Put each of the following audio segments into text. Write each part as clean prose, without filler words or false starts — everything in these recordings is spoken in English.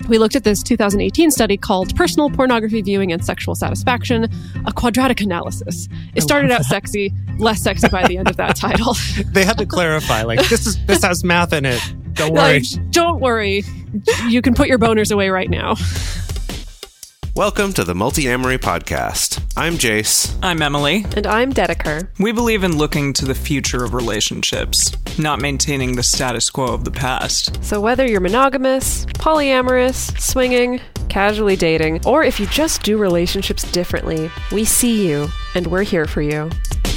We looked at this 2018 study called Personal Pornography Viewing and Sexual Satisfaction, a quadratic analysis. It started out sexy, less sexy by the end of that title. They had to clarify, like, this has math in it. Don't worry. Don't worry. You can put your boners away right now. Welcome to the Multi-Amory Podcast. I'm Jace. I'm Emily. And I'm Dedeker. We believe in looking to the future of relationships, not maintaining the status quo of the past. So whether you're monogamous, polyamorous, swinging, casually dating, or if you just do relationships differently, we see you, and we're here for you.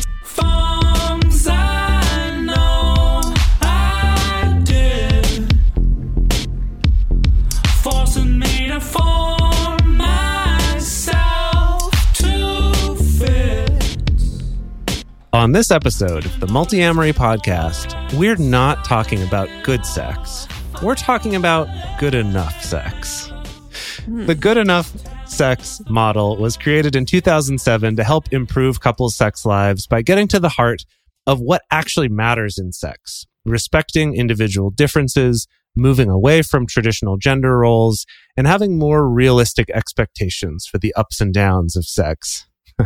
On this episode of the Multi-Amory Podcast, we're not talking about good sex. We're talking about good enough sex. The good enough sex model was created in 2007 to help improve couples' sex lives by getting to the heart of what actually matters in sex, respecting individual differences, moving away from traditional gender roles, and having more realistic expectations for the ups and downs of sex.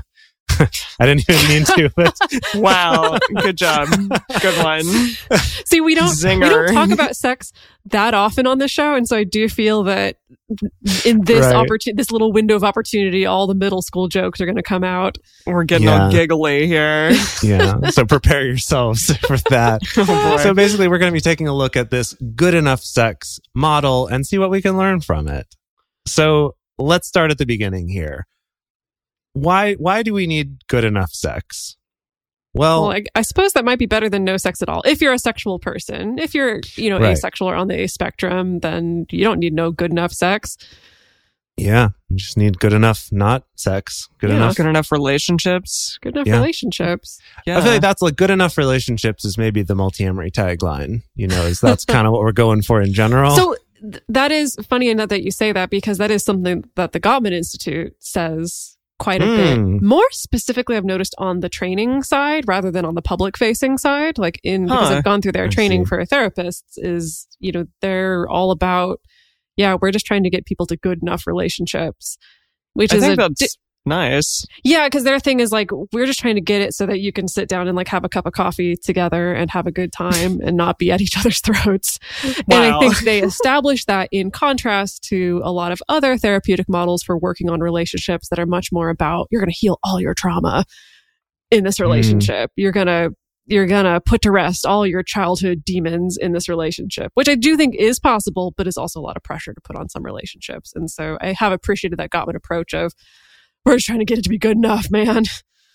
I didn't even mean to, but wow, good job. Good one. See, we don't Zinger. talk about sex that often on the show, and so I do feel that in this this little window of opportunity, all the middle school jokes are going to come out. We're getting all giggly here. Yeah, so prepare yourselves for that. So basically, we're going to be taking a look at this good enough sex model and see what we can learn from it. So let's start at the beginning here. Why do we need good enough sex? Well, I suppose that might be better than no sex at all. If you're a sexual person, if you're, asexual or on the A spectrum, then you don't need no good enough sex. Yeah, you just need good enough not sex. Good enough relationships. Good enough relationships. Yeah. I feel like that's like good enough relationships is maybe the Multi-Amory tagline, that's kind of what we're going for in general. So that is funny enough that you say that, because that is something that the Gottman Institute says quite a bit. More specifically, I've noticed on the training side rather than on the public facing side, because I've gone through their training for therapists, is, they're all about, we're just trying to get people to good enough relationships, which is nice. Yeah, because their thing is we're just trying to get it so that you can sit down and have a cup of coffee together and have a good time and not be at each other's throats. Wow. And I think they established that in contrast to a lot of other therapeutic models for working on relationships that are much more about, you're going to heal all your trauma in this relationship. You're going to put to rest all your childhood demons in this relationship, which I do think is possible, but is also a lot of pressure to put on some relationships. And so I have appreciated that Gottman approach of, we're just trying to get it to be good enough, man.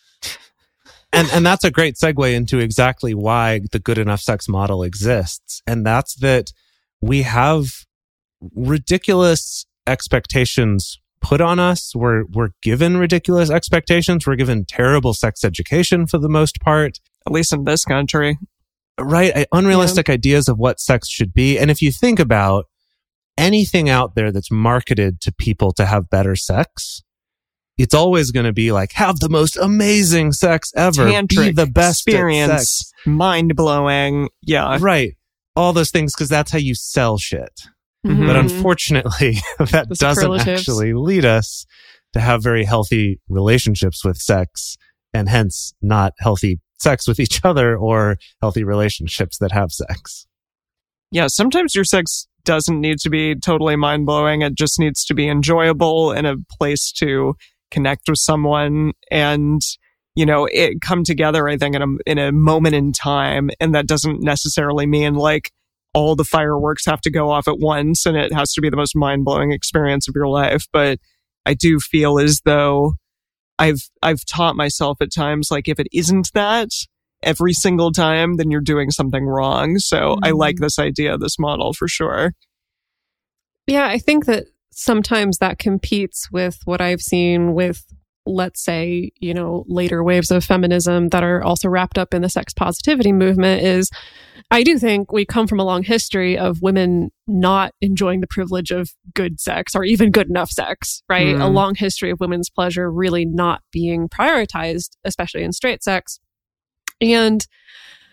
And that's a great segue into exactly why the good enough sex model exists. And that's that we have ridiculous expectations put on us. We're given ridiculous expectations. We're given terrible sex education for the most part. At least in this country. Right. Unrealistic ideas of what sex should be. And if you think about anything out there that's marketed to people to have better sex, it's always going to be have the most amazing sex ever. Tantric, be the best experience, at sex. Mind-blowing. Yeah. Right. All those things, because that's how you sell shit. Mm-hmm. But unfortunately, that doesn't actually lead us to have very healthy relationships with sex, and hence not healthy sex with each other or healthy relationships that have sex. Yeah, sometimes your sex doesn't need to be totally mind-blowing. It just needs to be enjoyable and a place to connect with someone and, it come together, I think, in a moment in time. And that doesn't necessarily mean all the fireworks have to go off at once and it has to be the most mind-blowing experience of your life. But I do feel as though I've taught myself at times, if it isn't that every single time, then you're doing something wrong. So I like this idea, this model for sure. Yeah, I think that sometimes that competes with what I've seen with, let's say, later waves of feminism that are also wrapped up in the sex positivity movement. Is I do think we come from a long history of women not enjoying the privilege of good sex or even good enough sex, right? A long history of women's pleasure really not being prioritized, especially in straight sex. And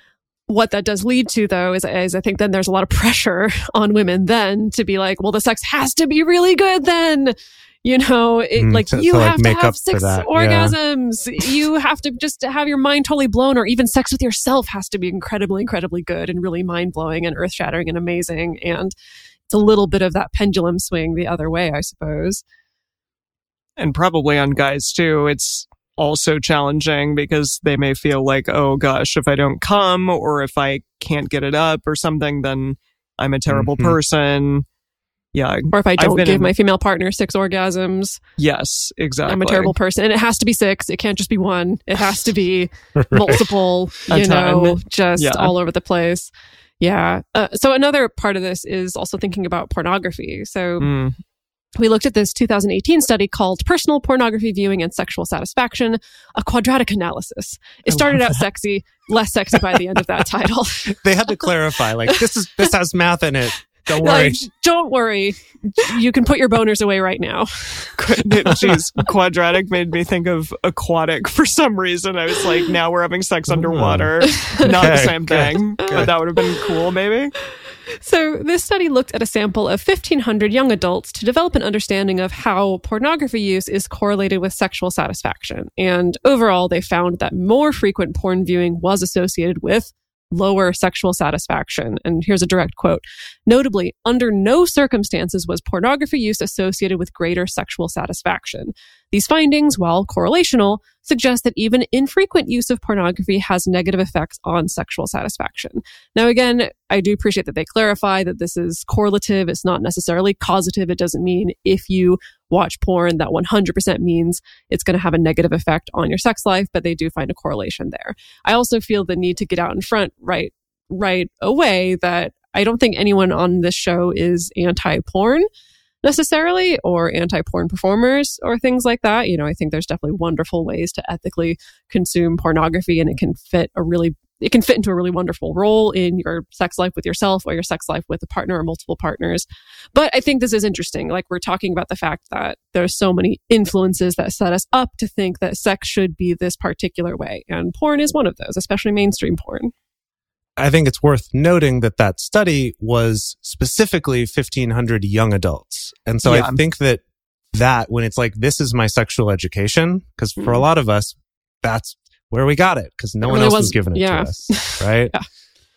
what that does lead to, though, is I think then there's a lot of pressure on women then to be like, well, the sex has to be really good then. You know, you have to have 6 orgasms. Yeah. You have to just have your mind totally blown, or even sex with yourself has to be incredibly, incredibly good and really mind-blowing and earth-shattering and amazing. And it's a little bit of that pendulum swing the other way, I suppose. And probably on guys, too, it's also challenging because they may feel like, oh, gosh, if I don't come or if I can't get it up or something, then I'm a terrible person. Yeah. Or if I don't give my female partner 6 orgasms. Yes, exactly. I'm a terrible person. And it has to be 6. It can't just be 1. It has to be multiple, all over the place. Yeah. So another part of this is also thinking about pornography. So we looked at this 2018 study called Personal Pornography Viewing and Sexual Satisfaction, a quadratic analysis. It started out sexy, less sexy by the end of that title. They had to clarify, like, this has math in it. Don't worry. Don't worry. You can put your boners away right now. Jeez, quadratic made me think of aquatic for some reason. I was like, now we're having sex underwater. Not the same thing. But that would have been cool, maybe. So this study looked at a sample of 1,500 young adults to develop an understanding of how pornography use is correlated with sexual satisfaction. And overall, they found that more frequent porn viewing was associated with lower sexual satisfaction. And here's a direct quote. Notably, under no circumstances was pornography use associated with greater sexual satisfaction. These findings, while correlational, suggest that even infrequent use of pornography has negative effects on sexual satisfaction. Now, again, I do appreciate that they clarify that this is correlative. It's not necessarily causative. It doesn't mean if you watch porn, that 100% means it's going to have a negative effect on your sex life, but they do find a correlation there. I also feel the need to get out in front right away that I don't think anyone on this show is anti-porn necessarily, or anti-porn performers or things like that. You know, I think there's definitely wonderful ways to ethically consume pornography, and it can fit into a really wonderful role in your sex life with yourself or your sex life with a partner or multiple partners. But I think this is interesting. Like, we're talking about the fact that there's so many influences that set us up to think that sex should be this particular way. And porn is one of those, especially mainstream porn. I think it's worth noting that study was specifically 1,500 young adults. And so I think that when it's like, this is my sexual education, because for a lot of us, that's where we got it, because no one else was giving it to us, right? Yeah.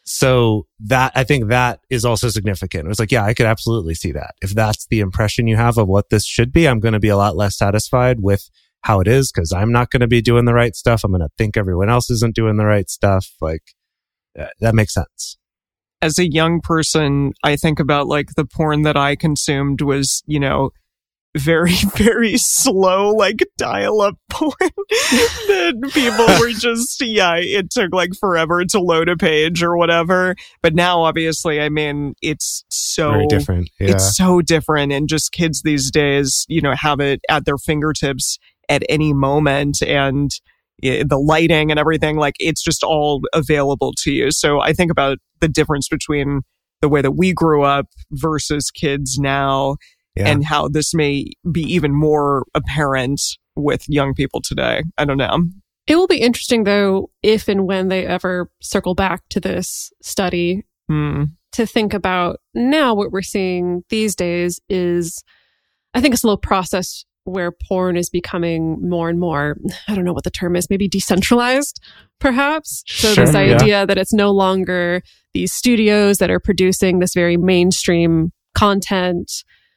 So I think that is also significant. It was like, yeah, I could absolutely see that. If that's the impression you have of what this should be, I'm going to be a lot less satisfied with how it is, because I'm not going to be doing the right stuff. I'm going to think everyone else isn't doing the right stuff. Like, that makes sense. As a young person, I think about like the porn that I consumed was, very, very slow, like dial-up porn that people were just, it took like forever to load a page or whatever. But now, obviously, I mean, it's so very different. Yeah. It's so different. And just kids these days, have it at their fingertips at any moment. And the lighting and everything, like, it's just all available to you. So I think about the difference between the way that we grew up versus kids now, and how this may be even more apparent with young people today. I don't know. It will be interesting, though, if and when they ever circle back to this study, to think about now what we're seeing these days is, I think, a slow process where porn is becoming more and more, I don't know what the term is, maybe decentralized, perhaps. So this idea that it's no longer these studios that are producing this very mainstream content,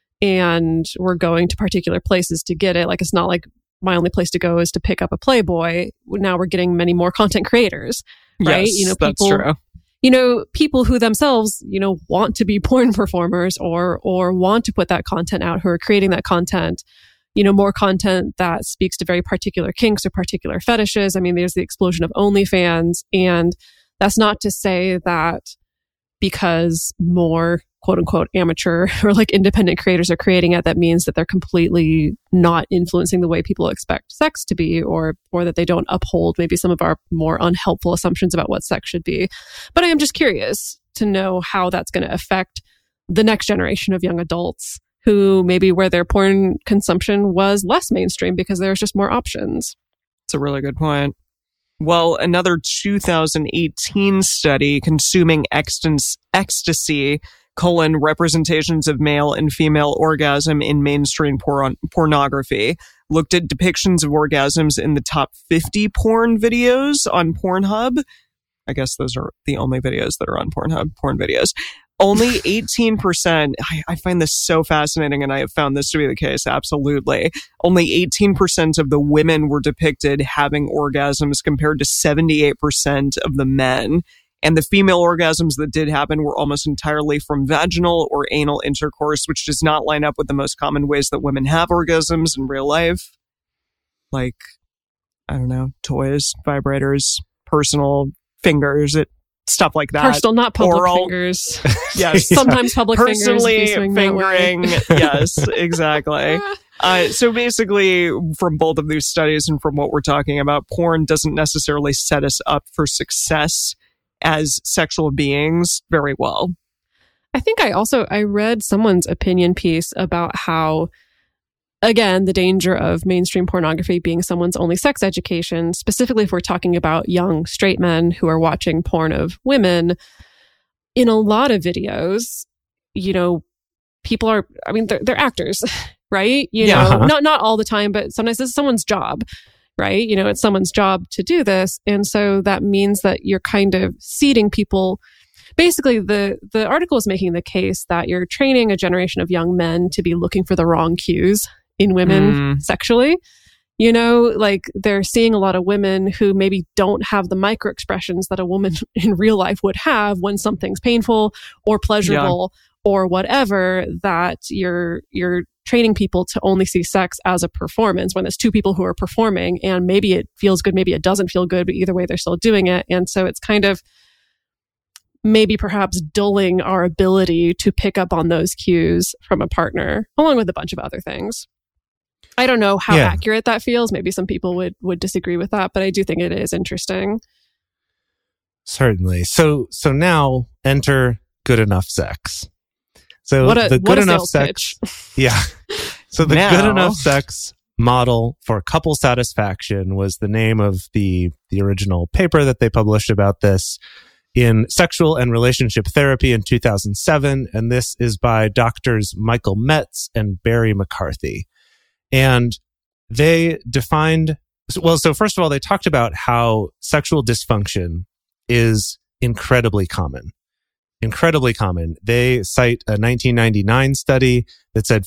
and we're going to particular places to get it. Like, it's not like my only place to go is to pick up a Playboy. Now we're getting many more content creators, right? Yes, that's true. People who themselves, want to be porn performers or want to put that content out, who are creating that content, more content that speaks to very particular kinks or particular fetishes. I mean, there's the explosion of OnlyFans, and that's not to say that because more quote unquote amateur or like independent creators are creating it, that means that they're completely not influencing the way people expect sex to be, or that they don't uphold maybe some of our more unhelpful assumptions about what sex should be. But I am just curious to know how that's going to affect the next generation of young adults who maybe where their porn consumption was less mainstream because there's just more options. It's a really good point. Well, another 2018 study, Consuming Ecstasy, representations of male and female orgasm in mainstream pornography, looked at depictions of orgasms in the top 50 porn videos on Pornhub. I guess those are the only videos that are on Pornhub, porn videos. Only 18%, I find this so fascinating, and I have found this to be the case, absolutely. Only 18% of the women were depicted having orgasms compared to 78% of the men. And the female orgasms that did happen were almost entirely from vaginal or anal intercourse, which does not line up with the most common ways that women have orgasms in real life. Like, I don't know, toys, vibrators, personal fingers, stuff like that. Personal, not public Oral. Fingers. Yes. Sometimes public Personally fingers. fingering. Yes, exactly. So basically, from both of these studies and from what we're talking about, porn doesn't necessarily set us up for success as sexual beings very well. I think I read someone's opinion piece about how, again, the danger of mainstream pornography being someone's only sex education, specifically if we're talking about young straight men who are watching porn of women. In a lot of videos, people are, they're actors, right? Not all the time, but sometimes this is someone's job, right? It's someone's job to do this. And so that means that you're kind of seeding people. Basically, the article is making the case that you're training a generation of young men to be looking for the wrong cues in women sexually. Like they're seeing a lot of women who maybe don't have the micro expressions that a woman in real life would have when something's painful or pleasurable or whatever, that you're training people to only see sex as a performance when there's two people who are performing, and maybe it feels good, maybe it doesn't feel good, but either way they're still doing it. And so it's kind of maybe perhaps dulling our ability to pick up on those cues from a partner, along with a bunch of other things. I don't know how accurate that feels. Maybe some people would disagree with that, but I do think it is interesting. Certainly. So now enter good enough sex. So the good enough sex. Yeah. So the good enough sex model for couple satisfaction was the name of the original paper that they published about this in Sexual and Relationship Therapy in 2007. And this is by doctors Michael Metz and Barry McCarthy. And they defined, so first of all, they talked about how sexual dysfunction is incredibly common. Incredibly common. They cite a 1999 study that said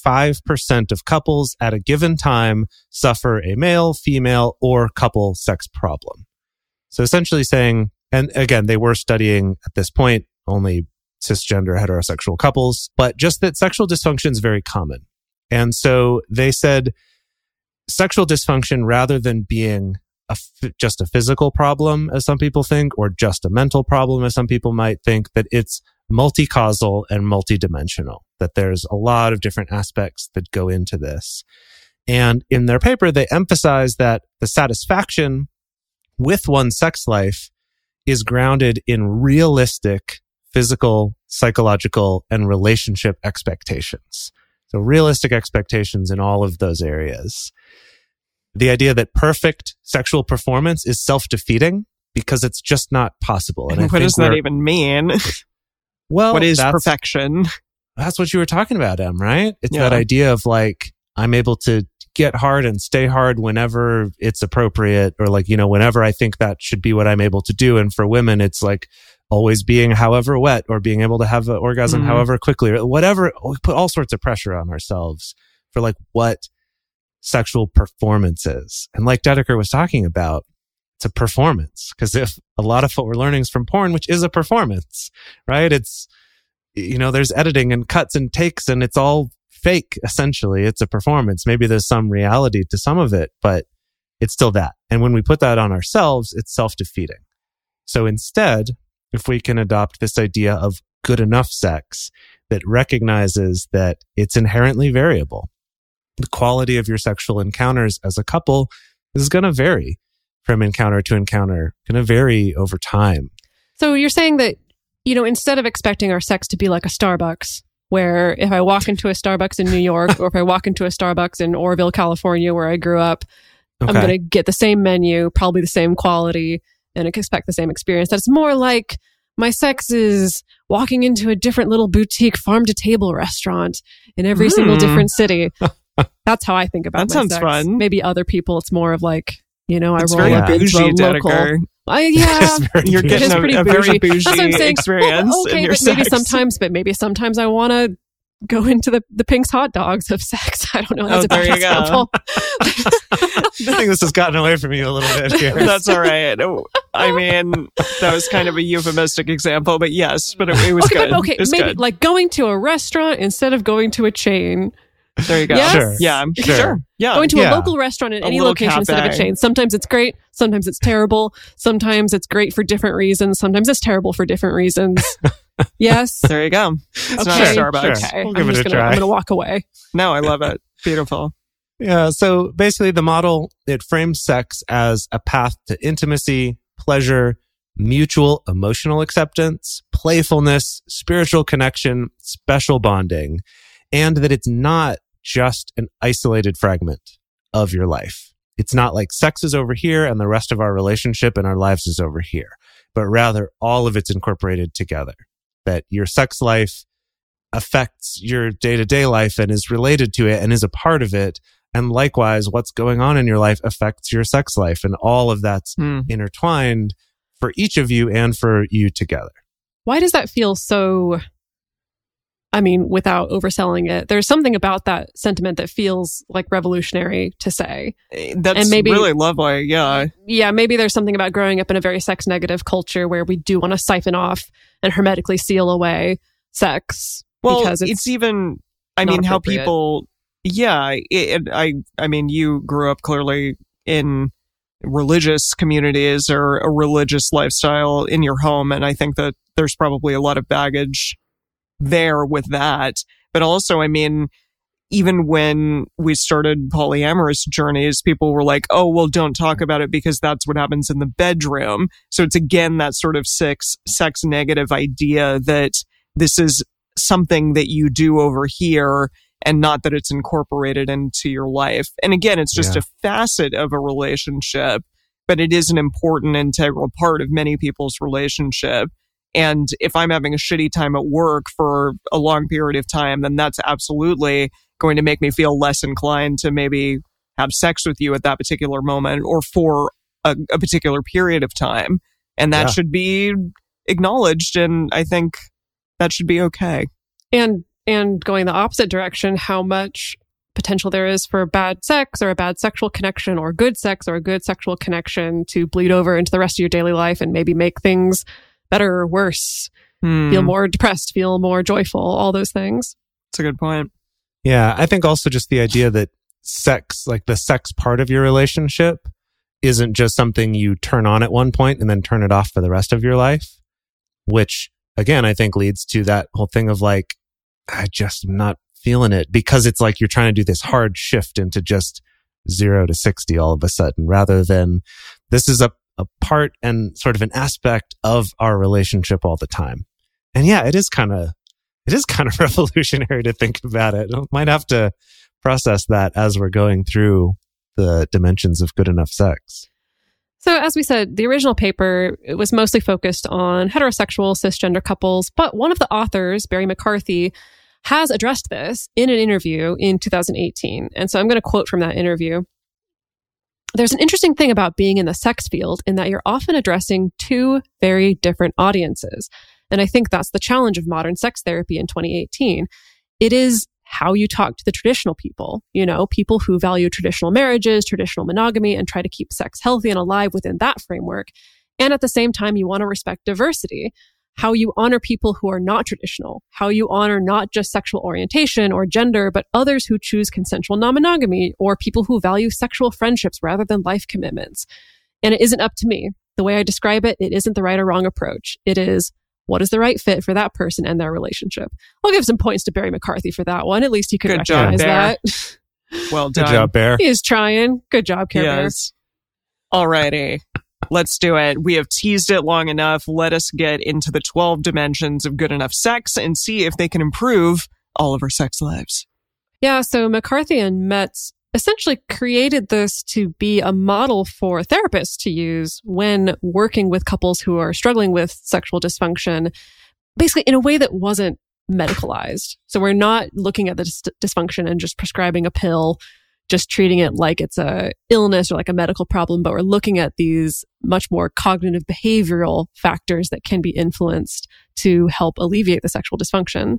45% of couples at a given time suffer a male, female, or couple sex problem. So essentially saying, and again, they were studying at this point only cisgender heterosexual couples, but just that sexual dysfunction is very common. And so they said sexual dysfunction, rather than being just a physical problem, as some people think, or just a mental problem, as some people might think, that it's multi-causal and multidimensional, that there's a lot of different aspects that go into this. And in their paper, they emphasize that the satisfaction with one's sex life is grounded in realistic physical, psychological, and relationship expectations. So realistic expectations in all of those areas. The idea that perfect sexual performance is self-defeating because it's just not possible. And what does that even mean? Well, what is perfection? That's what you were talking about, Em, right? It's that idea of like, I'm able to get hard and stay hard whenever it's appropriate, or like, whenever I think that should be what I'm able to do. And for women, it's like always being however wet, or being able to have an orgasm however quickly, or whatever. We put all sorts of pressure on ourselves for like what sexual performance is. And like Dedeker was talking about, it's a performance. Because if a lot of what we're learning is from porn, which is a performance, right? It's, there's editing and cuts and takes, and it's all fake, essentially. It's a performance. Maybe there's some reality to some of it, but it's still that. And when we put that on ourselves, it's self-defeating. So instead, if we can adopt this idea of good enough sex that recognizes that it's inherently variable, the quality of your sexual encounters as a couple is going to vary from encounter to encounter, going to vary over time. So you're saying that, instead of expecting our sex to be like a Starbucks, where if I walk into a Starbucks in New York, or if I walk into a Starbucks in Oroville, California, where I grew up, I'm going to get the same menu, probably the same quality, and expect the same experience. That's more like my sex is walking into a different little boutique farm-to-table restaurant in every single different city. That's how I think about that my sounds sex. fun. Maybe other people, it's more of like, you know, it's I roll up into a local. Yeah, you're getting a very bougie That's what I'm saying. experience Okay, in your but sex. maybe sometimes I want to go into the Pink's hot dogs of sex. I don't know. That's a there bad you go. example. I think this has gotten away from you a little bit here. That's all right. I mean, that was kind of a euphemistic example, but yes, but it was good. Okay, it was maybe good. like going to a restaurant instead of going to a chain. There you go. Yes? Sure. Yeah, sure. Yeah. Going to a local restaurant in any little location instead of a cafe. chain. Sometimes it's great. Sometimes it's terrible. Sometimes it's great for different reasons. Sometimes it's terrible for different reasons. Yes. There you go. It's not a Starbucks. Okay. We'll give it a try. I'm going to walk away. No, I love it. Beautiful. Yeah. So basically the model, it frames sex as a path to intimacy, pleasure, mutual emotional acceptance, playfulness, spiritual connection, special bonding, and that it's not just an isolated fragment of your life. It's not like sex is over here and the rest of our relationship and our lives is over here, but rather all of it's incorporated together. That your sex life affects your day-to-day life and is related to it and is a part of it. And likewise, what's going on in your life affects your sex life. And all of that's intertwined for each of you and for you together. Why does that feel so... I mean, without overselling it, there's something about that sentiment that feels like revolutionary to say. That's and maybe, really lovely. Yeah. Yeah, maybe there's something about growing up in a very sex negative culture where we do want to siphon off and hermetically seal away sex. Well, because it's even, I mean, how people, I mean, you grew up clearly in religious communities or a religious lifestyle in your home. And I think that there's probably a lot of baggage there with that. But also, I mean, even when we started polyamorous journeys, people were like, oh, well, don't talk about it because that's what happens in the bedroom. So it's again that sort of sex negative idea that this is something that you do over here and not that it's incorporated into your life. And again, it's just a facet of a relationship, but it is an important integral part of many people's relationship. And if I'm having a shitty time at work for a long period of time, then that's absolutely going to make me feel less inclined to maybe have sex with you at that particular moment or for a particular period of time. And that should be acknowledged. And I think that should be okay. And going the opposite direction, how much potential there is for bad sex or a bad sexual connection or good sex or a good sexual connection to bleed over into the rest of your daily life and maybe make things better or worse, feel more depressed, feel more joyful, all those things. That's a good point. Yeah, I think also just the idea that sex, like the sex part of your relationship, isn't just something you turn on at one point and then turn it off for the rest of your life, which again, I think leads to that whole thing of like, I just am not feeling it, because it's like you're trying to do this hard shift into just 0 to 60 all of a sudden, rather than this is a part and sort of an aspect of our relationship all the time. And yeah, it is kind of revolutionary to think about it. I might have to process that as we're going through the dimensions of good enough sex. So as we said, the original paper, it was mostly focused on heterosexual cisgender couples, but one of the authors, Barry McCarthy, has addressed this in an interview in 2018. And so I'm going to quote from that interview. There's an interesting thing about being in the sex field in that you're often addressing two very different audiences. And I think that's the challenge of modern sex therapy in 2018. It is how you talk to the traditional people, people who value traditional marriages, traditional monogamy, and try to keep sex healthy and alive within that framework. And at the same time, you want to respect diversity, how you honor people who are not traditional, how you honor not just sexual orientation or gender, but others who choose consensual non-monogamy or people who value sexual friendships rather than life commitments. And it isn't up to me. The way I describe it, it isn't the right or wrong approach. It is, what is the right fit for that person and their relationship? I'll give some points to Barry McCarthy for that one. At least he could recognize that. Well done. Good job, Bear. He is trying. Good job, Care Bear. Alrighty. Let's do it. We have teased it long enough. Let us get into the 12 dimensions of good enough sex and see if they can improve all of our sex lives. Yeah, so McCarthy and Metz essentially created this to be a model for therapists to use when working with couples who are struggling with sexual dysfunction, basically in a way that wasn't medicalized. So we're not looking at the dysfunction and just prescribing a pill, just treating it like it's a illness or like a medical problem, but we're looking at these much more cognitive behavioral factors that can be influenced to help alleviate the sexual dysfunction.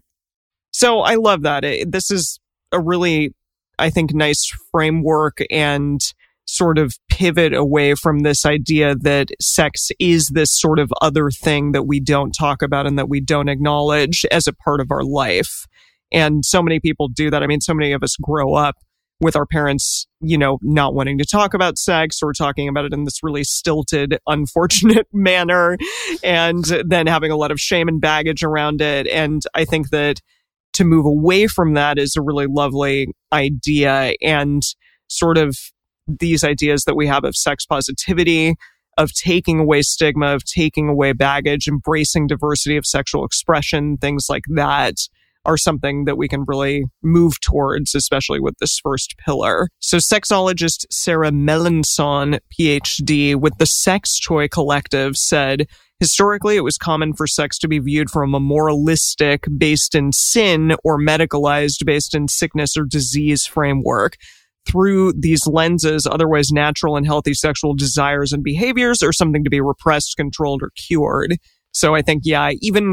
So I love that. This is a really, I think, nice framework and sort of pivot away from this idea that sex is this sort of other thing that we don't talk about and that we don't acknowledge as a part of our life. And so many people do that. I mean, so many of us grow up with our parents, not wanting to talk about sex or talking about it in this really stilted, unfortunate manner, and then having a lot of shame and baggage around it. And I think that to move away from that is a really lovely idea, and sort of these ideas that we have of sex positivity, of taking away stigma, of taking away baggage, embracing diversity of sexual expression, things like that are something that we can really move towards, especially with this first pillar. So sexologist Sarah Melancon, PhD, with the Sex Toy Collective said, historically, it was common for sex to be viewed from a moralistic, based in sin, or medicalized, based in sickness or disease framework. Through these lenses, otherwise natural and healthy sexual desires and behaviors are something to be repressed, controlled, or cured. So I think, even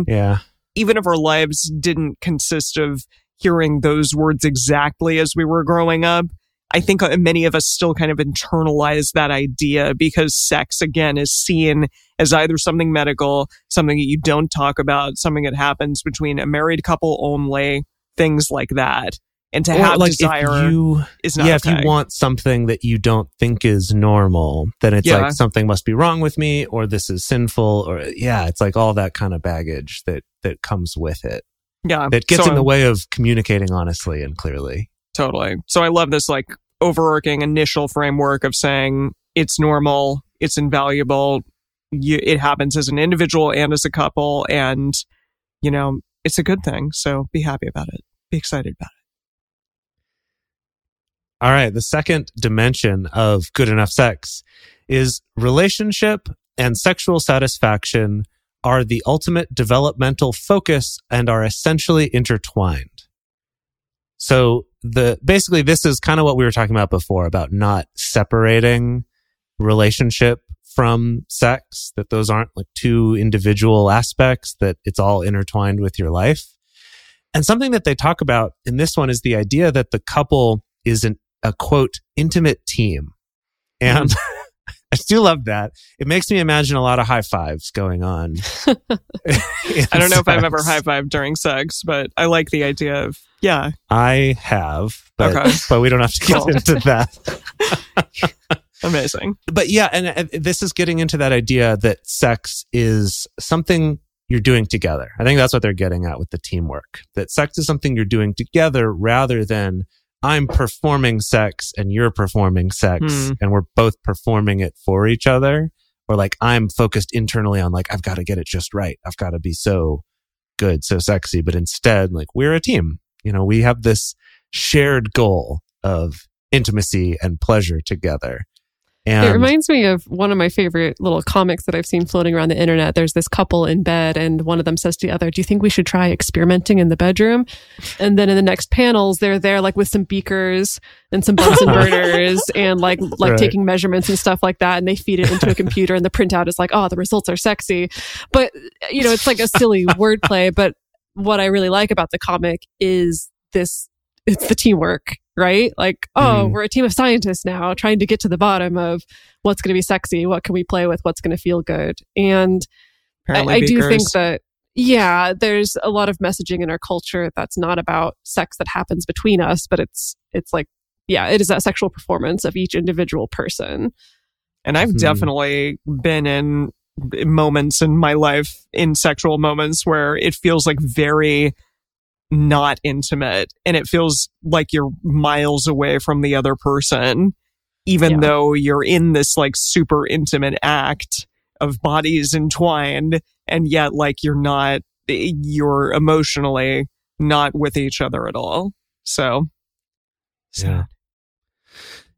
if our lives didn't consist of hearing those words exactly as we were growing up, I think many of us still kind of internalize that idea because sex, again, is seen as either something medical, something that you don't talk about, something that happens between a married couple only, things like that. And to have desire is not okay. If you want something that you don't think is normal, then it's like something must be wrong with me, or this is sinful, or it's like all that kind of baggage that comes with it. Yeah. That gets in the way of communicating honestly and clearly. Totally. So I love this like overarching initial framework of saying it's normal, it's invaluable, it happens as an individual and as a couple, and, it's a good thing. So be happy about it. Be excited about it. All right. The second dimension of good enough sex is relationship and sexual satisfaction are the ultimate developmental focus and are essentially intertwined. So basically this is kind of what we were talking about before about not separating relationship from sex, that those aren't like two individual aspects, that it's all intertwined with your life. And something that they talk about in this one is the idea that the couple is a quote, intimate team. And I do love that. It makes me imagine a lot of high fives going on. I don't know if I've ever high fived during sex, but I like the idea of, I have, but we don't have to get into that. Amazing. But and this is getting into that idea that sex is something you're doing together. I think that's what they're getting at with the teamwork. That sex is something you're doing together rather than I'm performing sex and you're performing sex and we're both performing it for each other. Or like I'm focused internally on like, I've got to get it just right. I've got to be so good, so sexy. But instead, like we're a team. We have this shared goal of intimacy and pleasure together. And it reminds me of one of my favorite little comics that I've seen floating around the internet. There's this couple in bed and one of them says to the other, do you think we should try experimenting in the bedroom? And then in the next panels, they're there like with some beakers and some Bunsen burners and like right. taking measurements and stuff like that. And they feed it into a computer and the printout is like, oh, the results are sexy. But, it's like a silly wordplay. But what I really like about the comic is it's the teamwork. Right? Like, we're a team of scientists now trying to get to the bottom of what's going to be sexy, what can we play with, what's going to feel good. And I do think that, there's a lot of messaging in our culture that's not about sex that happens between us, but it's like, it is that sexual performance of each individual person. And I've definitely been in moments in my life, in sexual moments where it feels like very not intimate and it feels like you're miles away from the other person, even though you're in this like super intimate act of bodies entwined, and yet like you're emotionally not with each other at all. So sad.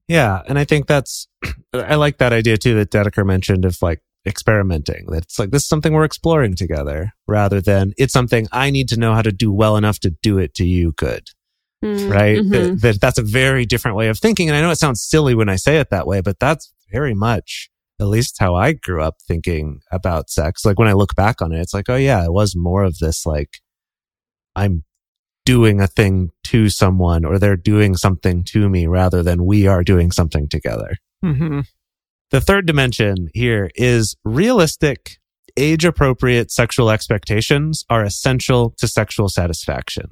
Yeah. And I think I like that idea too that Dedeker mentioned of like experimenting. That it's like, this is something we're exploring together rather than it's something I need to know how to do well enough to do it to you good. Right? Mm-hmm. That's a very different way of thinking. And I know it sounds silly when I say it that way, but that's very much at least how I grew up thinking about sex. Like when I look back on it, it's like, oh yeah, it was more of this like, I'm doing a thing to someone or they're doing something to me rather than we are doing something together. Mm-hmm. The third dimension here is realistic, age-appropriate sexual expectations are essential to sexual satisfaction.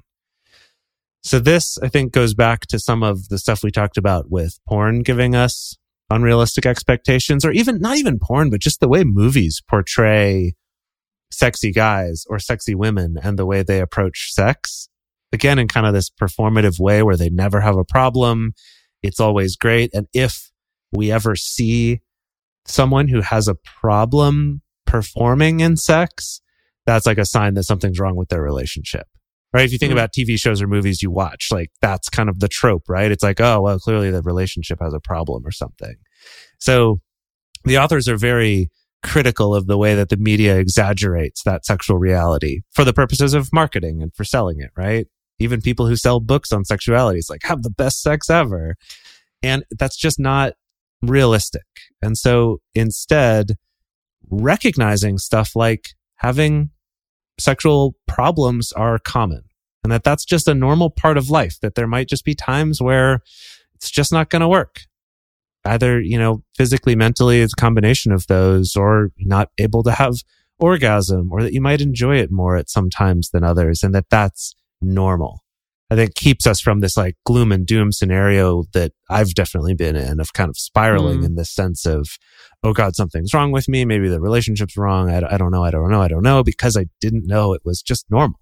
So this, I think, goes back to some of the stuff we talked about with porn giving us unrealistic expectations, or even not even porn, but just the way movies portray sexy guys or sexy women and the way they approach sex. Again, in kind of this performative way where they never have a problem. It's always great. And if we ever see someone who has a problem performing in sex, that's like a sign that something's wrong with their relationship. Right? If you think about TV shows or movies you watch, like that's kind of the trope, right? It's like, oh, well, clearly the relationship has a problem or something. So the authors are very critical of the way that the media exaggerates that sexual reality for the purposes of marketing and for selling it, right? Even people who sell books on sexuality, it's like, have the best sex ever. And that's just not realistic. And so instead, recognizing stuff like having sexual problems are common and that's just a normal part of life, that there might just be times where it's just not going to work. Either, physically, mentally, it's a combination of those, or not able to have orgasm, or that you might enjoy it more at some times than others, and that's normal. I think keeps us from this like gloom and doom scenario that I've definitely been in, of kind of spiraling in this sense of, oh God, something's wrong with me. Maybe the relationship's wrong. I don't know, because I didn't know it was just normal.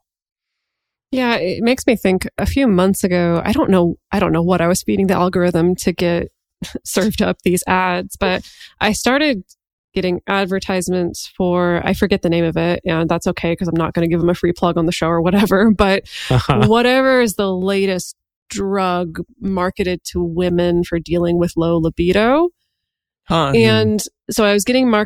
Yeah, it makes me think a few months ago, I don't know what I was feeding the algorithm to get served up these ads, but I started getting advertisements for, I forget the name of it, and that's okay because I'm not going to give them a free plug on the show or whatever, but whatever is the latest drug marketed to women for dealing with low libido. And so I was getting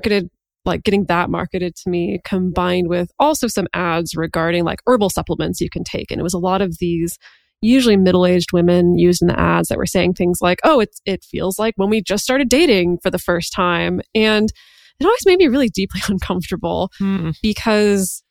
that marketed to me, combined with also some ads regarding like herbal supplements you can take. And it was a lot of these usually middle-aged women used in the ads that were saying things like, oh, it feels like when we just started dating for the first time. And it always made me really deeply uncomfortable because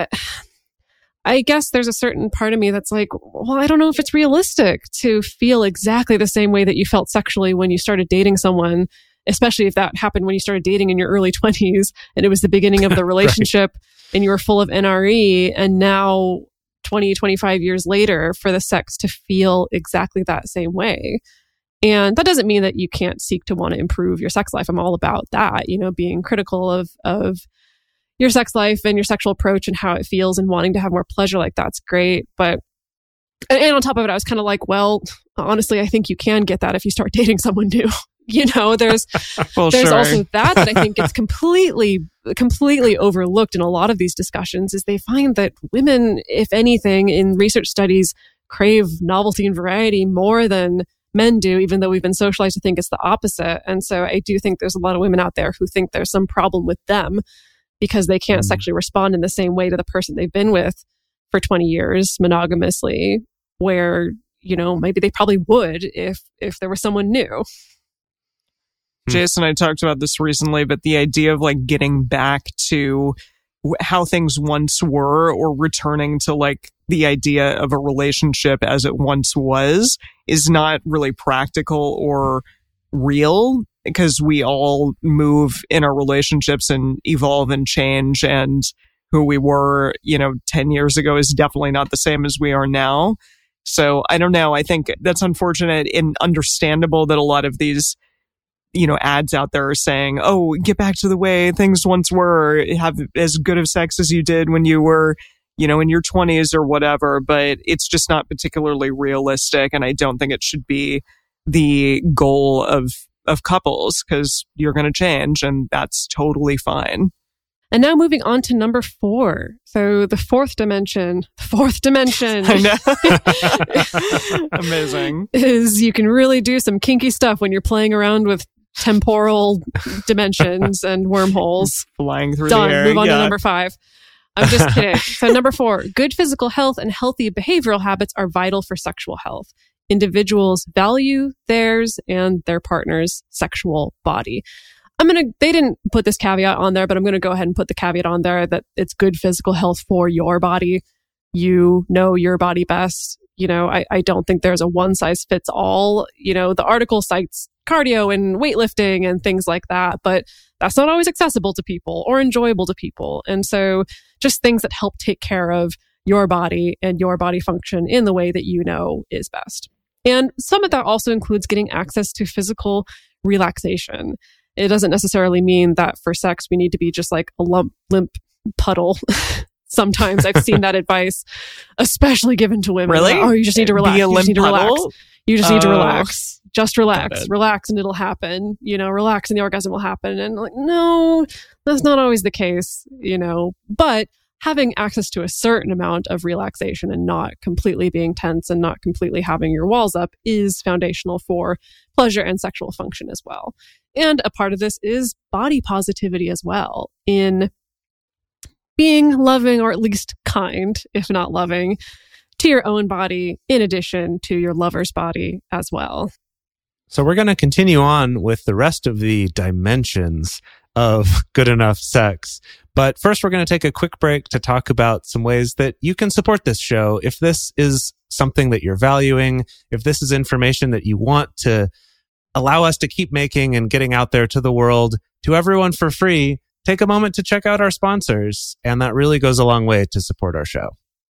I guess there's a certain part of me that's like, well, I don't know if it's realistic to feel exactly the same way that you felt sexually when you started dating someone, especially if that happened when you started dating in your early 20s and it was the beginning of the relationship and you were full of NRE, and now 20, 25 years later for the sex to feel exactly that same way. And that doesn't mean that you can't seek to want to improve your sex life. I'm all about that, being critical of your sex life and your sexual approach and how it feels and wanting to have more pleasure. Like, that's great. But, and on top of it, I was kind of like, well, honestly, I think you can get that if you start dating someone new. There's also that I think it's completely overlooked in a lot of these discussions, is they find that women, if anything, in research studies, crave novelty and variety more than men do, even though we've been socialized to think it's the opposite. And so I do think there's a lot of women out there who think there's some problem with them because they can't sexually respond in the same way to the person they've been with for 20 years monogamously, where, maybe they probably would if there was someone new. Jason and I talked about this recently, but the idea of like getting back to how things once were, or returning to like the idea of a relationship as it once was, is not really practical or real, because we all move in our relationships and evolve and change, and who we were, 10 years ago is definitely not the same as we are now. So I don't know. I think that's unfortunate and understandable that a lot of these ads out there are saying, oh, get back to the way things once were, have as good of sex as you did when you were, in your 20s or whatever, but it's just not particularly realistic. And I don't think it should be the goal of couples, because you're going to change and that's totally fine. And now moving on to number 4. So the fourth dimension. I know. Amazing. Is you can really do some kinky stuff when you're playing around with temporal dimensions and wormholes. Flying through Done. the air. Move on to number 5. I'm just kidding. So number 4, good physical health and healthy behavioral habits are vital for sexual health. Individuals value theirs and their partner's sexual body. They didn't put this caveat on there, but I'm going to go ahead and put the caveat on there that it's good physical health for your body. You know your body best. I don't think there's a one size fits all. The article cites cardio and weightlifting and things like that, but that's not always accessible to people or enjoyable to people. And so just things that help take care of your body and your body function in the way that you know is best. And some of that also includes getting access to physical relaxation. It doesn't necessarily mean that for sex, we need to be just like a limp puddle. Sometimes I've seen that advice, especially given to women. Really? Oh, you just need to relax. Be a limp puddle? You just need to relax. Just relax. Relax and it'll happen. Relax and the orgasm will happen. And no, that's not always the case, but having access to a certain amount of relaxation and not completely being tense and not completely having your walls up is foundational for pleasure and sexual function as well. And a part of this is body positivity as well, in being loving, or at least kind, if not loving, to your own body in addition to your lover's body as well. So we're going to continue on with the rest of the dimensions of good enough sex. But first, we're going to take a quick break to talk about some ways that you can support this show. If this is something that you're valuing, if this is information that you want to allow us to keep making and getting out there to the world, to everyone for free, take a moment to check out our sponsors. And that really goes a long way to support our show.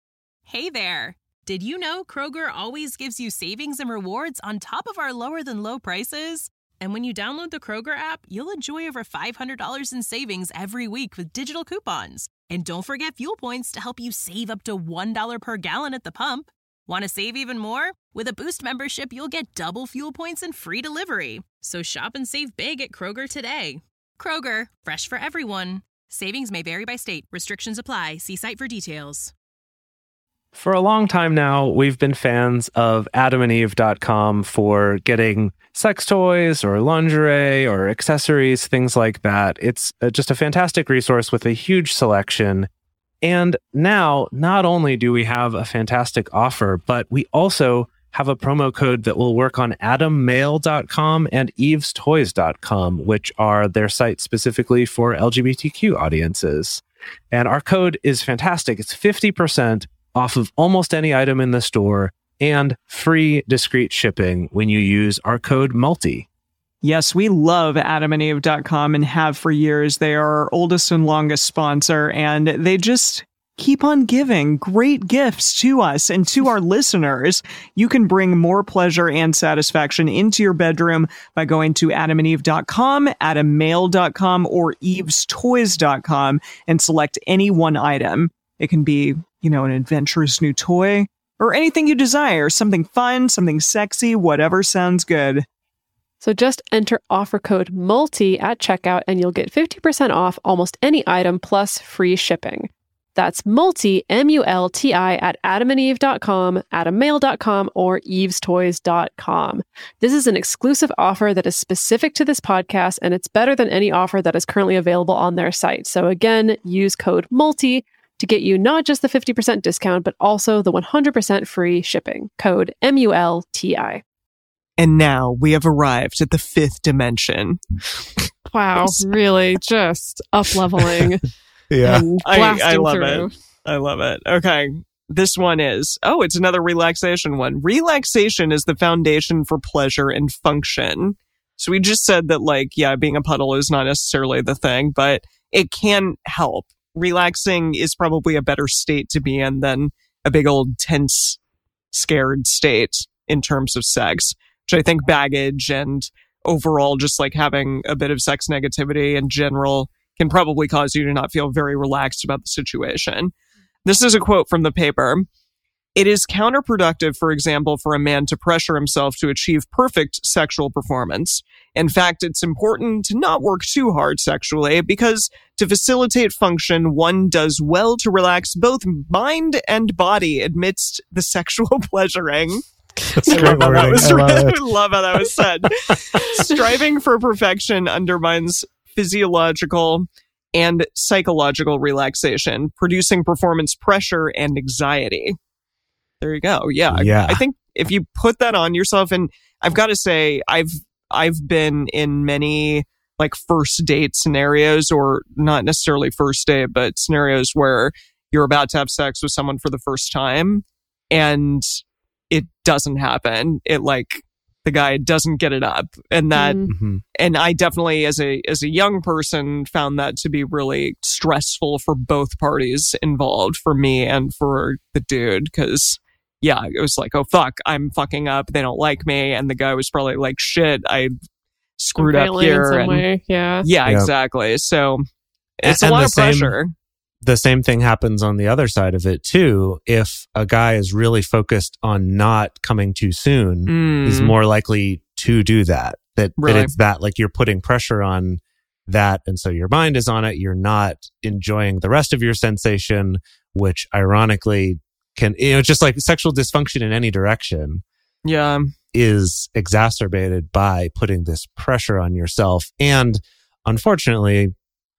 Hey there. Did you know Kroger always gives you savings and rewards on top of our lower than low prices? And when you download the Kroger app, you'll enjoy over $500 in savings every week with digital coupons. And don't forget fuel points to help you save up to $1 per gallon at the pump. Want to save even more? With a Boost membership, you'll get double fuel points and free delivery. So shop and save big at Kroger today. Kroger, fresh for everyone. Savings may vary by state. Restrictions apply. See site for details. For a long time now, we've been fans of adamandeve.com for getting sex toys or lingerie or accessories, things like that. It's just a fantastic resource with a huge selection. And now, not only do we have a fantastic offer, but we also have a promo code that will work on adammail.com and evestoys.com, which are their sites specifically for LGBTQ audiences. And our code is fantastic. It's 50% off of almost any item in the store and free discreet shipping when you use our code MULTI. Yes, we love adamandeve.com and have for years. They are our oldest and longest sponsor, and they just keep on giving great gifts to us and to our listeners. You can bring more pleasure and satisfaction into your bedroom by going to adamandeve.com, adammail.com, or evestoys.com and select any one item. It can be, an adventurous new toy or anything you desire, something fun, something sexy, whatever sounds good. So just enter offer code MULTI at checkout and you'll get 50% off almost any item plus free shipping. That's MULTI, M-U-L-T-I, at adamandeve.com, adammail.com, or evestoys.com. This is an exclusive offer that is specific to this podcast, and it's better than any offer that is currently available on their site. So again, use code MULTI to get you not just the 50% discount, but also the 100% free shipping. Code MULTI. And now we have arrived at the 5th dimension. Wow, really just up-leveling. Yeah. I love through. it. I love it. Okay. This one is, it's another relaxation one. Relaxation is the foundation for pleasure and function. So we just said that being a puddle is not necessarily the thing, but it can help. Relaxing is probably a better state to be in than a big old tense, scared state in terms of sex, which I think baggage and overall just having a bit of sex negativity in general can probably cause you to not feel very relaxed about the situation. This is a quote from the paper. It is counterproductive, for example, for a man to pressure himself to achieve perfect sexual performance. In fact, it's important to not work too hard sexually because to facilitate function, one does well to relax both mind and body amidst the sexual pleasuring. That's great wording. I love how that was said. Striving for perfection undermines physiological and psychological relaxation, producing performance pressure and anxiety. There you go. Yeah. I think if you put that on yourself, and I've got to say, I've been in many like first date scenarios, or not necessarily first date, but scenarios where you're about to have sex with someone for the first time and it doesn't happen. It like the guy doesn't get it up, and that, and I definitely as a young person found that to be really stressful for both parties involved, for me and for the dude, because yeah, it was like, oh fuck, I'm fucking up. They don't like me, and the guy was probably like, shit, I screwed up here. In some way. Yeah, exactly. So it's a lot of pressure. The same thing happens on the other side of it too. If a guy is really focused on not coming too soon, he's more likely to do that. That it's that, like, you're putting pressure on that, and so your mind is on it. You're not enjoying the rest of your sensation, which ironically can, just like sexual dysfunction in any direction, is exacerbated by putting this pressure on yourself. And unfortunately,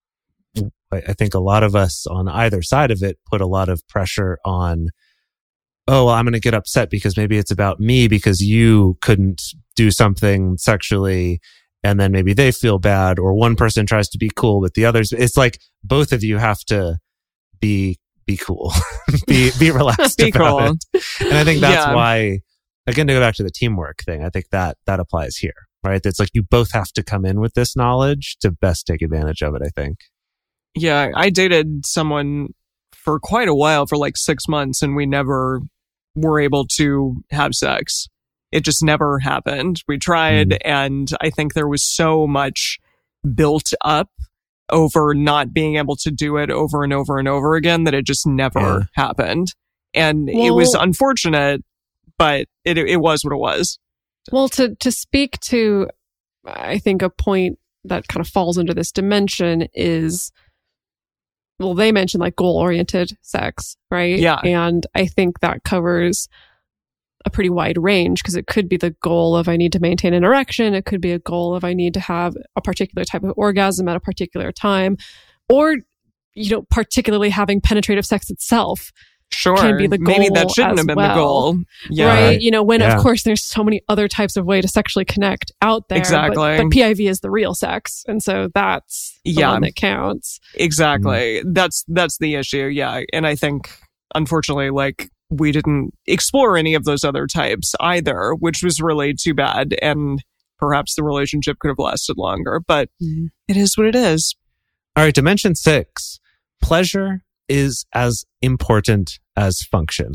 I think a lot of us on either side of it put a lot of pressure on, oh, well, I'm going to get upset because maybe it's about me because you couldn't do something sexually, and then maybe they feel bad, or one person tries to be cool with the others. It's like both of you have to be cool, be relaxed about it. And I think that's why, again, to go back to the teamwork thing, I think that applies here, right? It's like you both have to come in with this knowledge to best take advantage of it, I think. Yeah, I dated someone for quite a while, for like 6 months, and we never were able to have sex. It just never happened. We tried, and I think there was so much built up over not being able to do it over and over and over again that it just never happened. And it was unfortunate, but it was what it was. Well, to speak to, I think, a point that kind of falls under this dimension is, well, they mentioned like goal-oriented sex, right? Yeah. And I think that covers a pretty wide range, because it could be the goal of I need to maintain an erection. It could be a goal of I need to have a particular type of orgasm at a particular time, or, particularly having penetrative sex itself. Sure. Can be the goal. Maybe that shouldn't have been the goal. Yeah. Right. When of course there's so many other types of way to sexually connect out there. Exactly. But PIV is the real sex. And so that's the one that counts. Exactly. That's the issue. Yeah. And I think, unfortunately, like, we didn't explore any of those other types either, which was really too bad. And perhaps the relationship could have lasted longer, but it is what it is. All right. Dimension 6, pleasure is as important as function.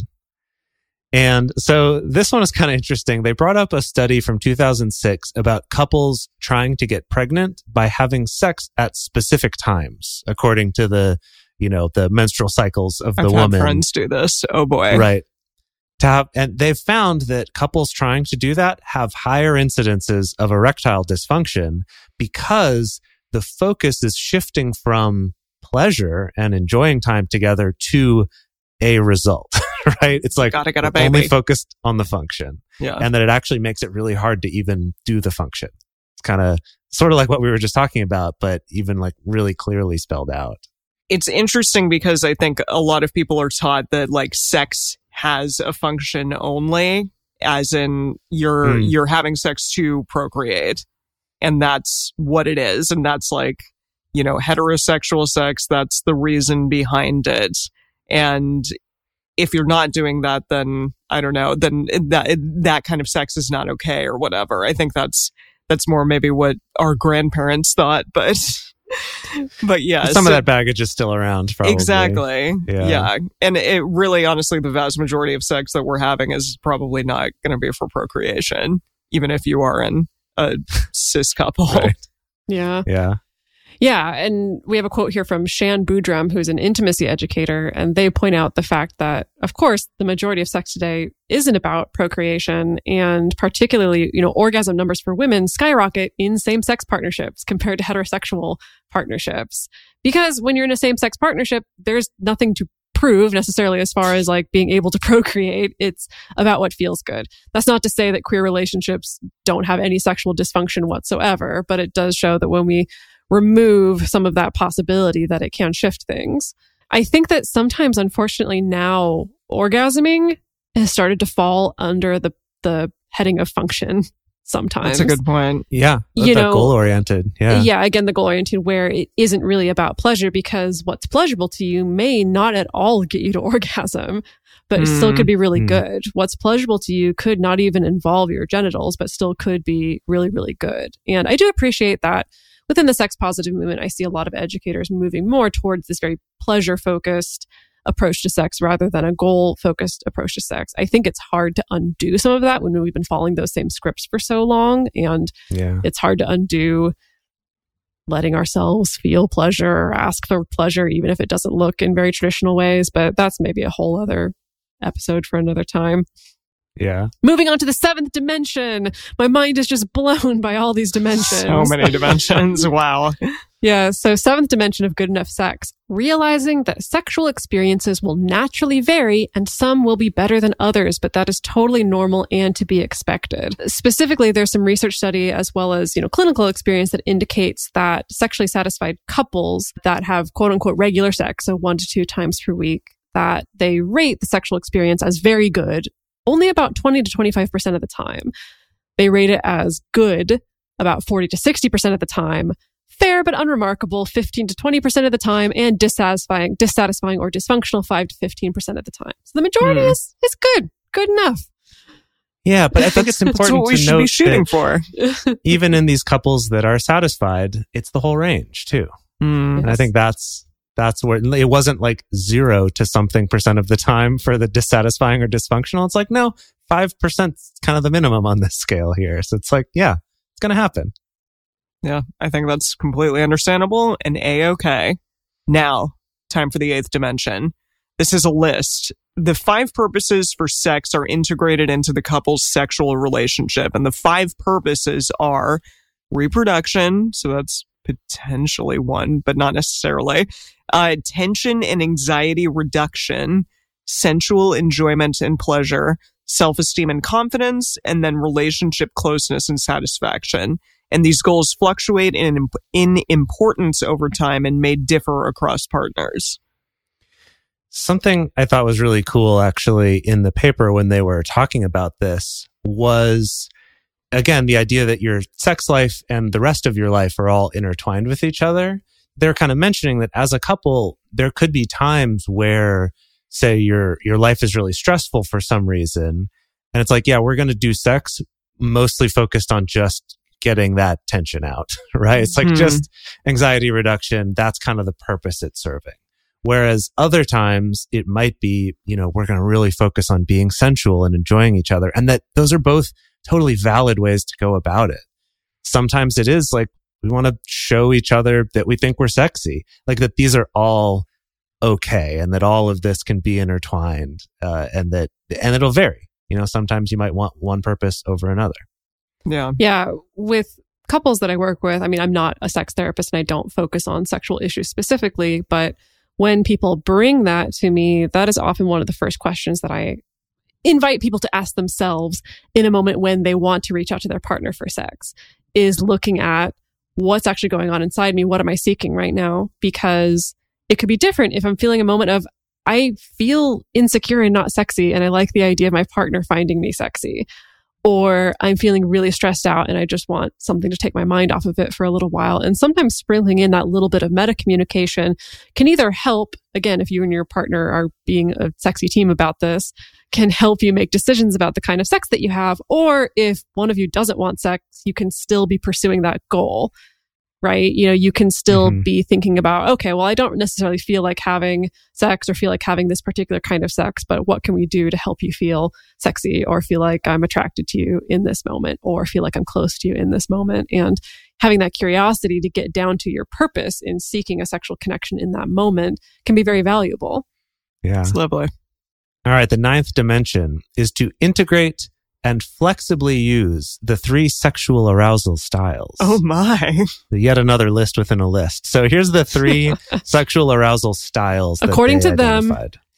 And so this one is kind of interesting. They brought up a study from 2006 about couples trying to get pregnant by having sex at specific times, according to the menstrual cycles of the woman. I've had friends do this. Oh boy. Right. And they've found that couples trying to do that have higher incidences of erectile dysfunction because the focus is shifting from pleasure and enjoying time together to a result, right? It's like gotta get a baby. Only focused on the function. Yeah. And that it actually makes it really hard to even do the function. It's kind of sort of like what we were just talking about, but even like really clearly spelled out. It's interesting because I think a lot of people are taught that like sex has a function only, as in you're having sex to procreate. And that's what it is. And that's like, heterosexual sex, that's the reason behind it. And if you're not doing that, then I don't know, then that kind of sex is not okay or whatever. I think that's more maybe what our grandparents thought, but yeah. Some of that baggage is still around, probably. Exactly. Yeah. And it really, honestly, the vast majority of sex that we're having is probably not going to be for procreation, even if you are in a cis couple. Right. Yeah. Yeah. Yeah. And we have a quote here from Shan Boodram, who's an intimacy educator. And they point out the fact that, of course, the majority of sex today isn't about procreation. And particularly, orgasm numbers for women skyrocket in same-sex partnerships compared to heterosexual partnerships. Because when you're in a same-sex partnership, there's nothing to prove necessarily as far as like being able to procreate. It's about what feels good. That's not to say that queer relationships don't have any sexual dysfunction whatsoever, but it does show that when we remove some of that possibility, that it can shift things. I think that sometimes, unfortunately, now orgasming has started to fall under the heading of function. Sometimes. That's a good point. Yeah. Goal-oriented. Yeah. Yeah. Again, the goal-oriented where it isn't really about pleasure, because what's pleasurable to you may not at all get you to orgasm, but it still could be really good. What's pleasurable to you could not even involve your genitals, but still could be really, really good. And I do appreciate that within the sex positive movement, I see a lot of educators moving more towards this very pleasure-focused approach to sex rather than a goal-focused approach to sex. I think it's hard to undo some of that when we've been following those same scripts for so long. And it's hard to undo letting ourselves feel pleasure or ask for pleasure, even if it doesn't look in very traditional ways. But that's maybe a whole other episode for another time. Yeah. Moving on to the seventh dimension. My mind is just blown by all these dimensions. So many dimensions. Wow. Yeah. So seventh dimension of good enough sex, realizing that sexual experiences will naturally vary and some will be better than others, but that is totally normal and to be expected. Specifically, there's some research study as well as, clinical experience that indicates that sexually satisfied couples that have quote unquote regular sex, so 1 to 2 times per week, that they rate the sexual experience as very good only about 20 to 25% of the time. They rate it as good about 40 to 60% of the time, fair but unremarkable 15 to 20% of the time, and dissatisfying or dysfunctional 5 to 15% of the time. So the majority is good enough. Yeah, but I think it's important That's what we should be shooting for. Even in these couples that are satisfied, it's the whole range too. And I think that's where it wasn't like 0 to something percent of the time for the dissatisfying or dysfunctional. It's like, no, 5% is kind of the minimum on this scale here. So it's like, yeah, it's going to happen. Yeah, I think that's completely understandable and A-okay. Now, time for the 8th dimension. This is a list. The 5 purposes for sex are integrated into the couple's sexual relationship. And the 5 purposes are reproduction. So that's potentially one, but not necessarily. Tension and anxiety reduction, sensual enjoyment and pleasure, self-esteem and confidence, and then relationship closeness and satisfaction. And these goals fluctuate in importance over time and may differ across partners. Something I thought was really cool actually in the paper when they were talking about this was, again, the idea that your sex life and the rest of your life are all intertwined with each other. They're kind of mentioning that as a couple, there could be times where, say, your life is really stressful for some reason. And it's like, yeah, we're going to do sex mostly focused on just getting that tension out, right? It's like just anxiety reduction. That's kind of the purpose it's serving. Whereas other times it might be, we're going to really focus on being sensual and enjoying each other. And that those are both totally valid ways to go about it. Sometimes it is like, we want to show each other that we think we're sexy, like that these are all okay and that all of this can be intertwined, and it'll vary. Sometimes you might want one purpose over another. Yeah. Yeah. With couples that I work with, I mean, I'm not a sex therapist and I don't focus on sexual issues specifically, but when people bring that to me, that is often one of the first questions that I invite people to ask themselves in a moment when they want to reach out to their partner for sex, is looking at what's actually going on inside me. What am I seeking right now? Because it could be different if I'm feeling a moment of, I feel insecure and not sexy, and I like the idea of my partner finding me sexy. Or I'm feeling really stressed out and I just want something to take my mind off of it for a little while. And sometimes sprinkling in that little bit of meta communication can either help, again, if you and your partner are being a sexy team about this, can help you make decisions about the kind of sex that you have. Or if one of you doesn't want sex, you can still be pursuing that goal, right? You can still be thinking about, okay, well, I don't necessarily feel like having sex or feel like having this particular kind of sex, but what can we do to help you feel sexy or feel like I'm attracted to you in this moment or feel like I'm close to you in this moment? And having that curiosity to get down to your purpose in seeking a sexual connection in that moment can be very valuable. Yeah. It's lovely. All right. The 9th dimension is to integrate and flexibly use the 3 sexual arousal styles. Oh my. Yet another list within a list. So here's the 3 sexual arousal styles. According to them.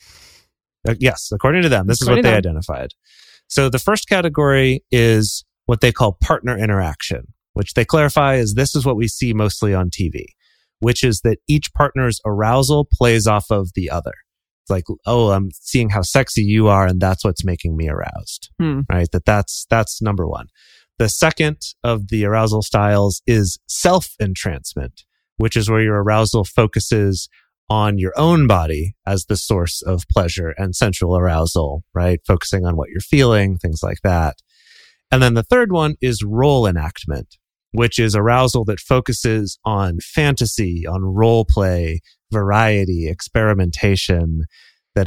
Yes, according to them. This is what they identified. So the first category is what they call partner interaction, which they clarify is this is what we see mostly on TV, which is that each partner's arousal plays off of the other. It's like, oh, I'm seeing how sexy you are, and that's what's making me aroused, right? That's number one. The second of the arousal styles is self-entrancement, which is where your arousal focuses on your own body as the source of pleasure and sensual arousal, right? Focusing on what you're feeling, things like that. And then the third one is role enactment, which is arousal that focuses on fantasy, on role play, variety, experimentation. That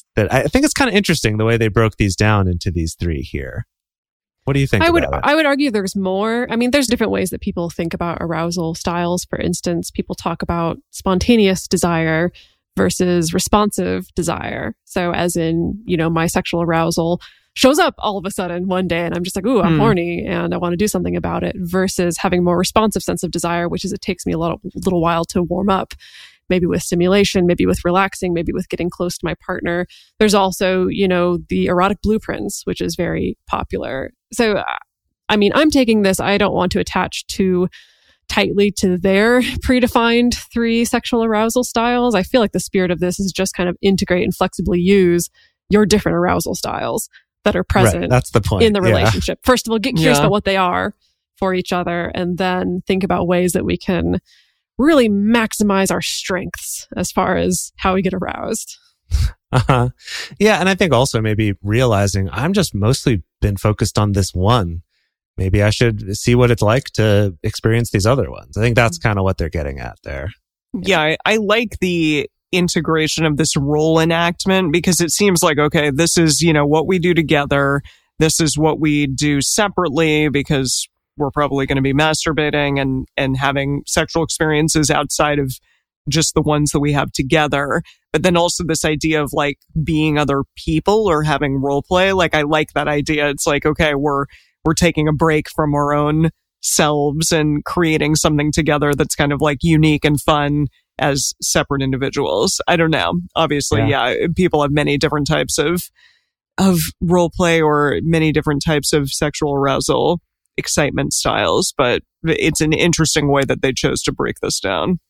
I think it's kind of interesting the way they broke these down into these 3 here. What do you think about it? I would argue there's more. I mean, there's different ways that people think about arousal styles. For instance, people talk about spontaneous desire versus responsive desire. So as in, my sexual arousal shows up all of a sudden one day and I'm just like, ooh, I'm horny and I want to do something about it, versus having more responsive sense of desire, which is it takes me a little while to warm up, maybe with stimulation, maybe with relaxing, maybe with getting close to my partner. There's also, the erotic blueprints, which is very popular. So, I mean, I'm taking this, I don't want to attach too tightly to their predefined 3 sexual arousal styles. I feel like the spirit of this is just kind of integrate and flexibly use your different arousal styles that are present That's the point. in the relationship. First of all, get curious about what they are for each other, and then think about ways that we can really maximize our strengths as far as how we get aroused. Yeah, and I think also maybe realizing I'm just mostly been focused on this one. Maybe I should see what it's like to experience these other ones. I think that's kind of what they're getting at there. Yeah, I like the integration of this role enactment, because it seems like, okay, this is, what we do together. This is what we do separately, because we're probably going to be masturbating and having sexual experiences outside of just the ones that we have together. But then also this idea of like being other people or having role play. Like, I like that idea. It's like, okay, we're taking a break from our own selves and creating something together that's kind of like unique and fun as separate individuals. I don't know. Obviously, people have many different types of role play or many different types of sexual arousal excitement styles, but it's an interesting way that they chose to break this down.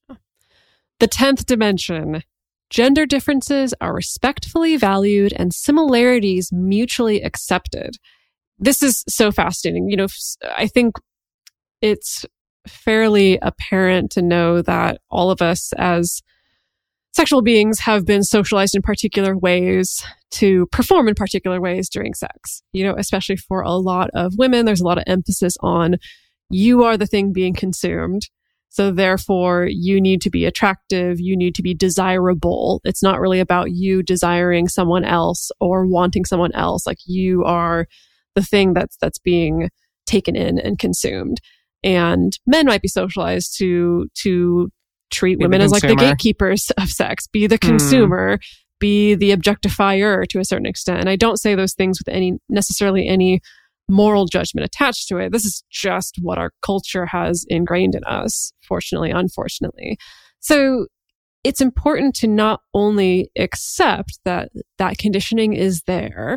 The 10th dimension. Gender differences are respectfully valued and similarities mutually accepted. This is so fascinating. I think it's fairly apparent to know that all of us as sexual beings have been socialized in particular ways to perform in particular ways during sex. Especially for a lot of women, there's a lot of emphasis on you are the thing being consumed. So therefore, you need to be attractive. You need to be desirable. It's not really about you desiring someone else or wanting someone else. Like, you are the thing that's being taken in and consumed. And men might be socialized to treat women as like the gatekeepers of sex, be the consumer, be the objectifier to a certain extent. And I don't say those things with necessarily any moral judgment attached to it. This is just what our culture has ingrained in us, fortunately, unfortunately. So it's important to not only accept that conditioning is there,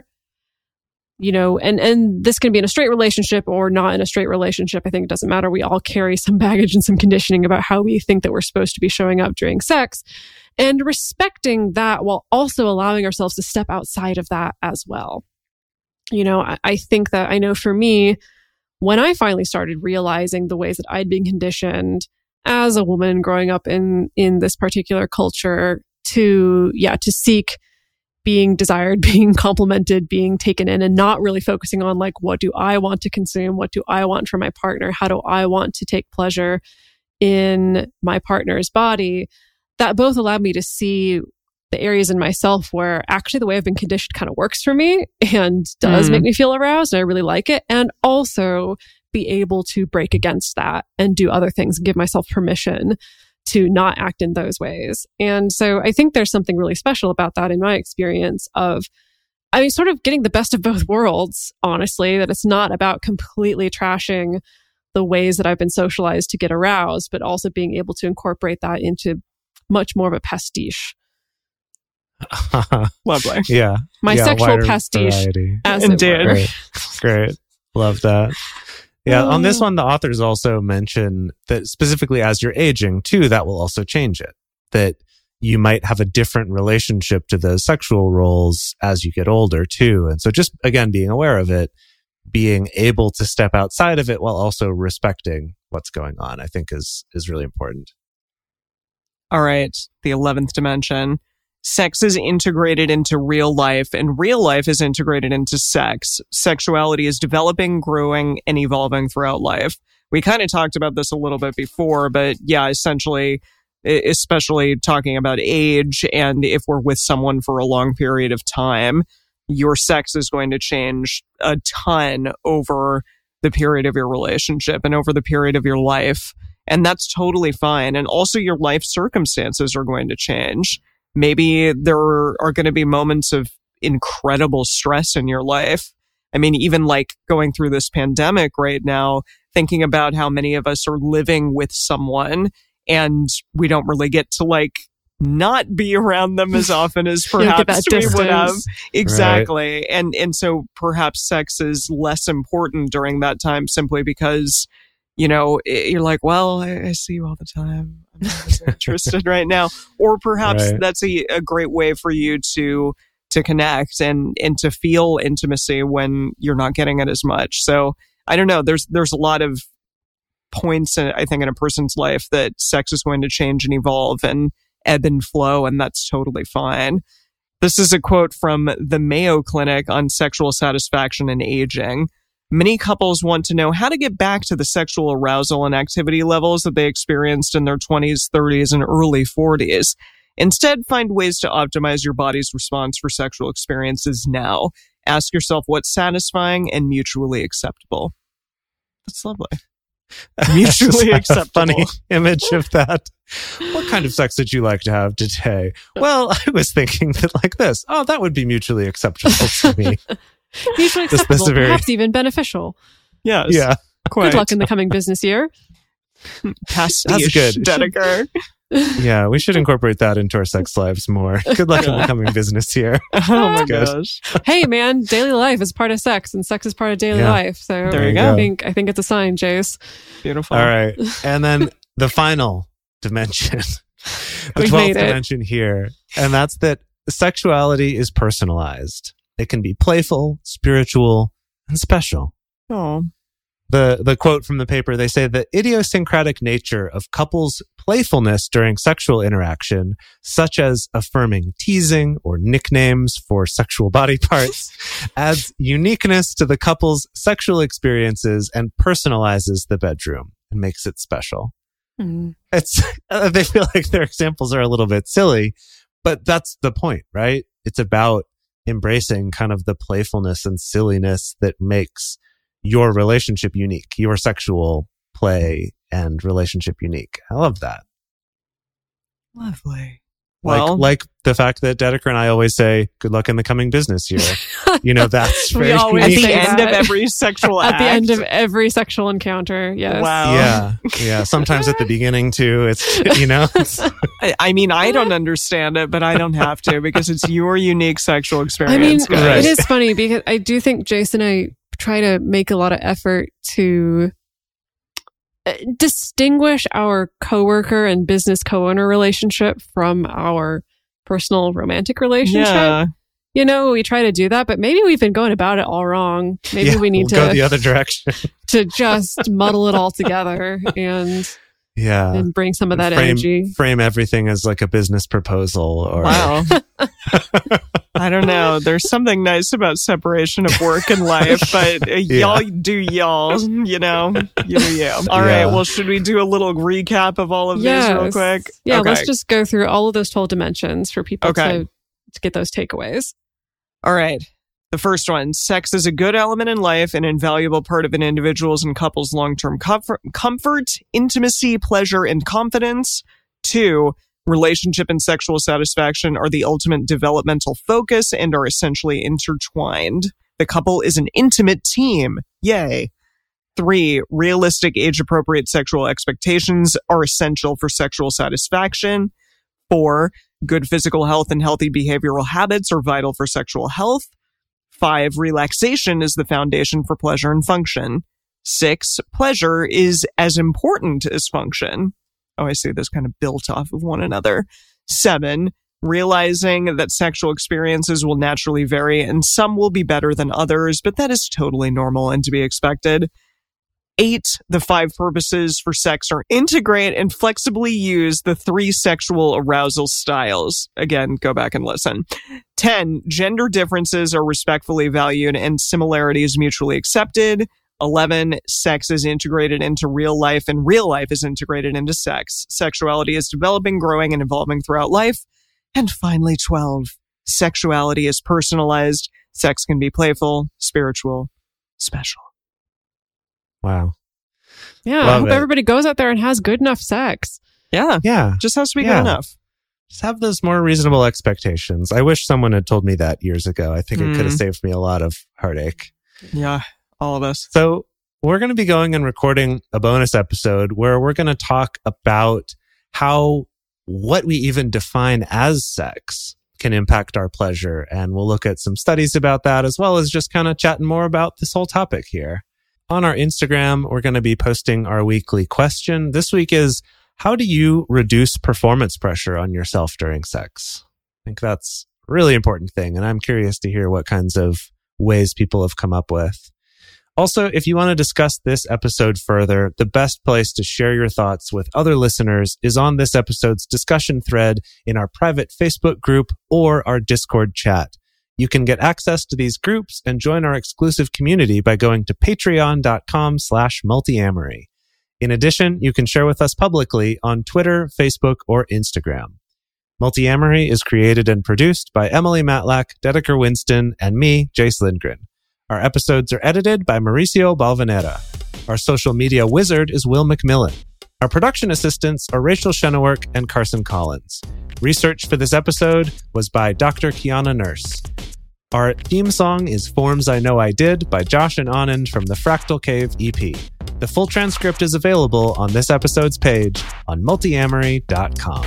and this can be in a straight relationship or not in a straight relationship. I think it doesn't matter. We all carry some baggage and some conditioning about how we think that we're supposed to be showing up during sex, and respecting that while also allowing ourselves to step outside of that as well. I think that I know for me, when I finally started realizing the ways that I'd been conditioned as a woman growing up in this particular culture to seek being desired, being complimented, being taken in, and not really focusing on like, what do I want to consume? What do I want from my partner? How do I want to take pleasure in my partner's body? That both allowed me to see the areas in myself where actually the way I've been conditioned kind of works for me and does make me feel aroused, and I really like it. And also be able to break against that and do other things and give myself permission to not act in those ways. And so I think there's something really special about that in my experience of, I mean, sort of getting the best of both worlds, honestly, that it's not about completely trashing the ways that I've been socialized to get aroused, but also being able to incorporate that into much more of a pastiche. Lovely. Yeah. My sexual pastiche, variety. as Indeed. it were. Great. Love that. Yeah. On this one, the authors also mention that specifically as you're aging too, that will also change it. That you might have a different relationship to those sexual roles as you get older too. And so just, again, being aware of it, being able to step outside of it while also respecting what's going on, I think is really important. All right. The 11th dimension. Sex is integrated into real life, and real life is integrated into sex. Sexuality is developing, growing, and evolving throughout life. We kind of talked about this a little bit before, but yeah, essentially, especially talking about age, and if we're with someone for a long period of time, your sex is going to change a ton over the period of your relationship and over the period of your life. And that's totally fine. And also your life circumstances are going to change. Maybe there are going to be moments of incredible stress in your life. I mean, even like going through this pandemic right now, thinking about how many of us are living with someone and we don't really get to like not be around them as often as perhaps we would have. Exactly. Right. And so perhaps sex is less important during that time simply because, you know, you're like, well, I see you all the time. I'm not as interested right now. Or perhaps that's a great way for you to connect and to feel intimacy when you're not getting it as much. So I don't know. There's a lot of points, I think, in a person's life that sex is going to change and evolve and ebb and flow, and that's totally fine. This is a quote from the Mayo Clinic on sexual satisfaction and aging. Many couples want to know how to get back to the sexual arousal and activity levels that they experienced in their 20s, 30s, and early 40s. Instead, find ways to optimize your body's response for sexual experiences now. Ask yourself what's satisfying and mutually acceptable. That's lovely. Mutually acceptable. Funny image of that. What kind of sex did you like to have today? Well, I was thinking that like this. Oh, that would be mutually acceptable to me. Mutually acceptable, perhaps even beneficial. Yes. Yeah. Quite. Good luck in the coming business year. Pastiche, that's good. Dedeker. Yeah, we should incorporate that into our sex lives more. Good luck in the coming business year. Oh my gosh. Hey man, daily life is part of sex and sex is part of daily life. So there you go. I think it's a sign, Jace. Beautiful. All right. And then the final dimension, the 12th dimension here, and that's that sexuality is personalized. It can be playful, spiritual, and special. Oh. The quote from the paper, they say the idiosyncratic nature of couples' playfulness during sexual interaction, such as affirming teasing or nicknames for sexual body parts, adds uniqueness to the couple's sexual experiences and personalizes the bedroom and makes it special. Mm. They feel like their examples are a little bit silly, but that's the point, right? It's about embracing kind of the playfulness and silliness that makes your relationship unique, your sexual play and relationship unique. I love that. Lovely. Like the fact that Dedeker and I always say, good luck in the coming business year. You know, that's very always unique. At the end of every sexual act. At the end of every sexual encounter, yes. Wow. Yeah. Sometimes at the beginning too. It's, you know. I mean, I don't understand it, but I don't have to because it's your unique sexual experience. I mean, it is funny because I do think Jason and I try to make a lot of effort to distinguish our coworker and business co-owner relationship from our personal romantic relationship. Yeah. You know, we try to do that, but maybe we've been going about it all wrong. Maybe we need to go the other direction to just muddle it all together and bring some of that energy. Frame everything as like a business proposal. Or wow. I don't know. There's something nice about separation of work and life, but y'all do y'all, you know, you do you. All right. Well, should we do a little recap of all of these real quick? Yeah. Okay. Let's just go through all of those 12 dimensions for people to get those takeaways. All right. The first one, sex is a good element in life, an invaluable part of an individual's and couple's long-term comfort, intimacy, pleasure, and confidence. 2, relationship and sexual satisfaction are the ultimate developmental focus and are essentially intertwined. The couple is an intimate team. Yay. 3, realistic age-appropriate sexual expectations are essential for sexual satisfaction. 4, good physical health and healthy behavioral habits are vital for sexual health. 5, relaxation is the foundation for pleasure and function. 6, pleasure is as important as function. Oh, I see this kind of built off of one another. 7, realizing that sexual experiences will naturally vary and some will be better than others, but that is totally normal and to be expected. 8, the 5 purposes for sex are integrate and flexibly use the 3 sexual arousal styles. Again, go back and listen. 10, gender differences are respectfully valued and similarities mutually accepted. 11, sex is integrated into real life and real life is integrated into sex. Sexuality is developing, growing, and evolving throughout life. And finally, 12, sexuality is personalized. Sex can be playful, spiritual, special. Wow. Yeah, I hope everybody goes out there and has good enough sex. Yeah. Just has to be good enough. Just have those more reasonable expectations. I wish someone had told me that years ago. I think it could have saved me a lot of heartache. Yeah, all of us. So we're going to be going and recording a bonus episode where we're going to talk about how what we even define as sex can impact our pleasure. And we'll look at some studies about that, as well as just kind of chatting more about this whole topic here. On our Instagram, we're going to be posting our weekly question. This week is, how do you reduce performance pressure on yourself during sex? I think that's a really important thing. And I'm curious to hear what kinds of ways people have come up with. Also, if you want to discuss this episode further, the best place to share your thoughts with other listeners is on this episode's discussion thread in our private Facebook group or our Discord chat. You can get access to these groups and join our exclusive community by going to patreon.com/multiamory. In addition, you can share with us publicly on Twitter, Facebook, or Instagram. Multiamory is created and produced by Emily Matlack, Dedeker Winston, and me, Jace Lindgren. Our episodes are edited by Mauricio Balvanera. Our social media wizard is Will McMillan. Our production assistants are Rachel Shenowork and Carson Collins. Research for this episode was by Dr. Kiana Nurse. Our theme song is Forms I Know I Did by Josh and Anand from the Fractal Cave EP. The full transcript is available on this episode's page on multiamory.com.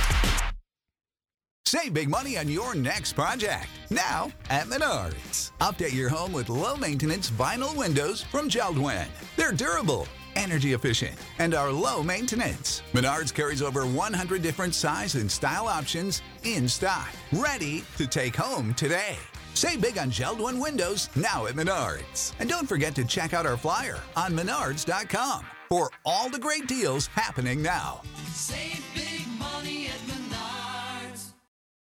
Save big money on your next project, now at Menards. Update your home with low-maintenance vinyl windows from JELD-WEN. They're durable, energy efficient, and are low maintenance. Menards carries over 100 different size and style options in stock, ready to take home today. Save big on JELD-WEN windows now at Menards. And don't forget to check out our flyer on menards.com for all the great deals happening now. Save big.